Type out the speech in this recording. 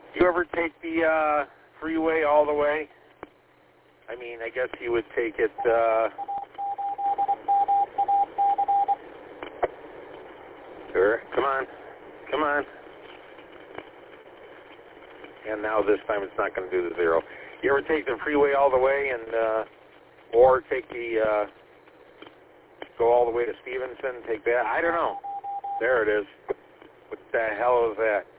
Do you ever take the freeway all the way? I mean, I guess you would take it. Sure. Come on. Come on. And now this time it's not going to do the 0. You ever take the freeway all the way and, or take the, go all the way to Stevenson, take that? I don't know. There it is. What the hell is that?